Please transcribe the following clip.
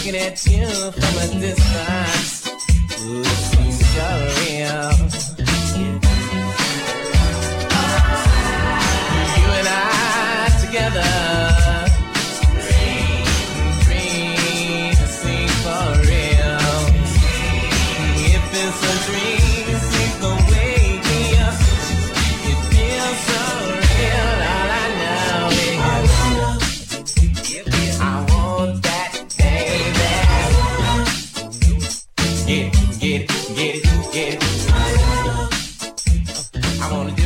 looking at you from a distance. Ooh, it seems so real. You and I together. Dream to sing for real. If it's a dream, please don't wake me up. It feels so real. All I know is I want that baby. Get it, get it, get it, get it. I wanna